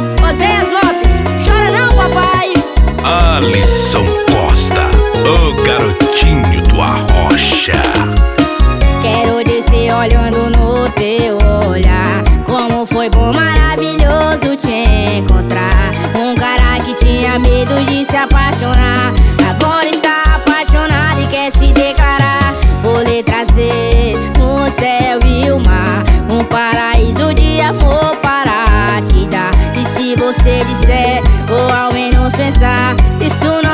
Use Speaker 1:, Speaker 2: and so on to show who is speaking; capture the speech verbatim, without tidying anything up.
Speaker 1: Oséias Lopes, chora não, papai.
Speaker 2: Alisson Costa, o garotinho do Arrocha.
Speaker 1: Quero descer olhando no teu olhar. Como foi bom, maravilhoso te encontrar. Um cara que tinha medo de se apaixonar, agora está apaixonado e quer se declarar. Vou lhe trazer no céu e o mar um paraíso de amor para te dar. E se você disser, ou ao menos pensar, isso não